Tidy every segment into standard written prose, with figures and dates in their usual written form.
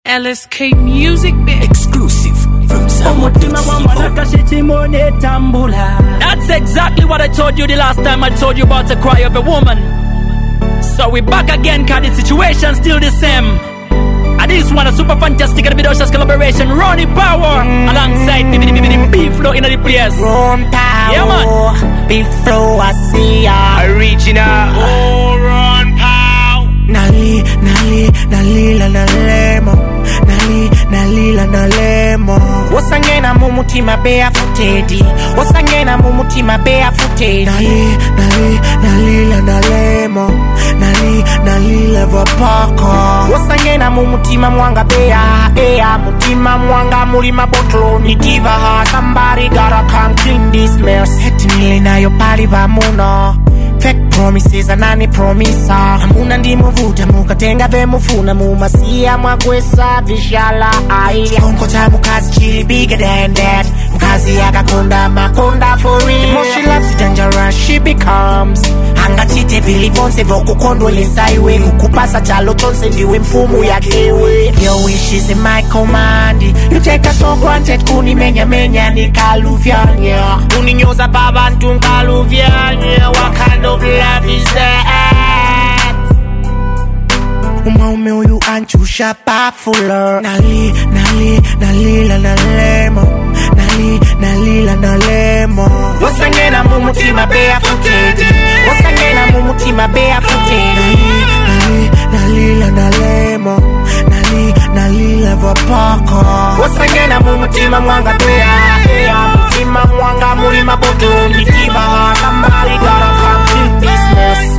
LSK Music, exclusive from That's exactly what I told you the last time I told you about the cry of a woman. So we back again, cause the situation still the same. And this one a super fantastic and vidocious collaboration. Ronnie Power alongside B-Flow in the place. Ron Power, yeah man, B-Flow, I see ya. Original. Oh, Ron Power. Nali la nalemo. Nali la nalemo. Wasangena mumutima barefooted. Wasangena mumutima barefooted. Nali la nalemo. Nali leva paka. Wasangena mumutima mwanga bea mutima mwanga mulima bottle ni diva ha. Somebody gotta come clean this mess. Hetinile na yo pali vamuno. Fake promises anani promisa. Amuna ndi muvuta mukatenga ve mufuna mumasia mwagwesa vishala ai. Konko cha mukazi chili bigger than that. Mukazi akakonda makonda for real. The more she loves it dangerous she becomes. Hanga chite vili vonse voku kondolesa iwe. Kukupasa chalo tonse ndiwe mfumu ya kewe. Your wish is in my command. You take us for granted kuni menya ni kaluvyanya. Kuninyoza babantu nkaluvyanya. What kind of love is that? Umaume uyu anchusha pafula. Nali la nalemo. Nali la nalemo. Wasangena mumutima barefooted. Wasangena mumutima barefooted. Nali la nalemo. Nali leva paka. Wasangena mumutima mwanga bea mutima mwanga mulima boto nikiba. Somebody gotta come clean this mess.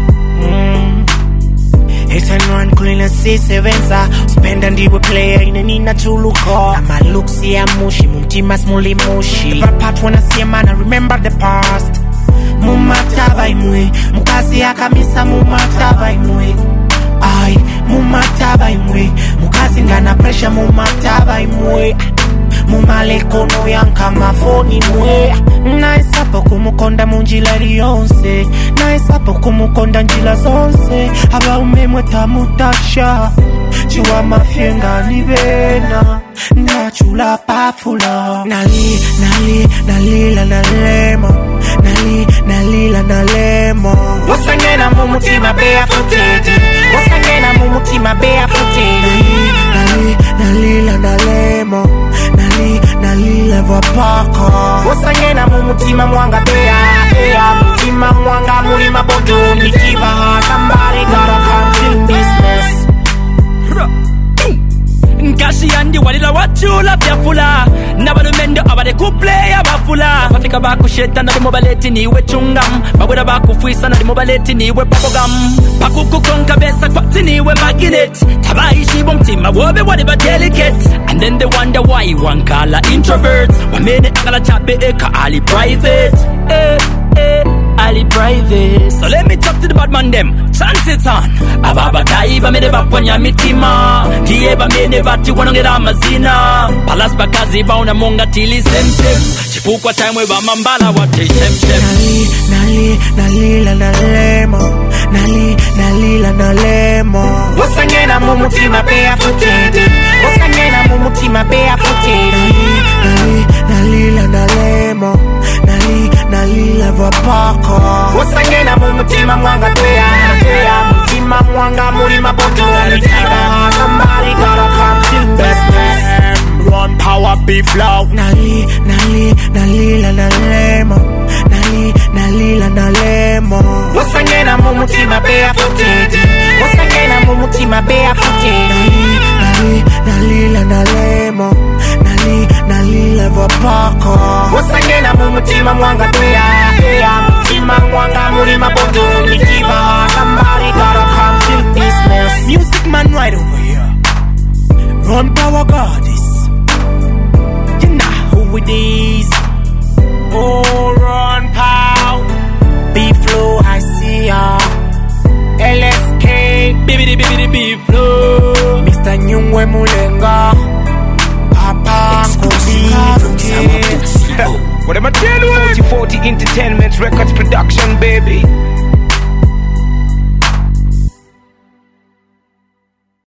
Hit and run kulina sisevenza. Spenda ndiwe player inenina chuluko. Ama looks ya mushi mumtima smuli mushi. The bad part when I see a man I remember the past. Mumataba imwe mukazi akamisa mumataba imwe. Ay mumataba imwe mukazi ngana pressure mumataba imwe. Mumalekono yanka mafoni mwe. Naisapo kumukonda munjila liyonse. Naisapo kumukonda njila zonse. Haba umemwe tamutasha. Chiwa mafyenga nibena. Nachula pafula. Nali la nalemo. Nali la nalemo. Wasangena mumutima barefooted. Wasangena mumutima barefooted. Nali la nalemo. Nali leva paka. Wasangena mumutima mwanga bea mutima mwanga mulima bodo nikiba. Somebody gotta come clean this mess. Nkashi yandi walila wachula vyafula. Nabalumendo abade kuplaya bafula. Bafika bakusheta na dimobaleti niwe chungam. Babweda bakufwisa na dimobaleti niwe bubblegum. Pakukukonka besa kwati niwe magnet. Tabaishi bumtima wobe wadiba delicate. And then they wonder why one kala introvert. Wamene akala chape eka ali private. Ali private. So let me talk to the bad man them. Chance it on. Ababa taiba mene baponya mitima. Dieba mene bati wanongera mazina. Palas bakazi bauna monga tili sem. Chifukwa time we bamambala wate sem. Nali la nalemo. Nali la nalemo. Wasangena mumutima barefooted. Wasangena mumutima barefooted. Nali la nalemo. Nali leva paka. Wasangena mumutima mwanga bea mutima mwanga mulima boto nikiba. Somebody gotta come clean this mess. Ron Power, B-Flow. Nali la nalemo. Nali la nalemo. Wasangena mumutima barefooted. Wasangena mumutima barefooted. Nali la nalemo. Nali leva paka. Wasangena mumutima mwanga bea mutima mwanga mulima bodo nikiba. Somebody gotta come clean this mess. Music man right over here. Ron Power Goddess. You know who it is. Oh, Ron Power. B-Flow, I see ya. LSK. B-Flow. Mr. Nyungwe Mulenga. Papa Kobi. What am I telling you? 40 Entertainment Records Production, baby.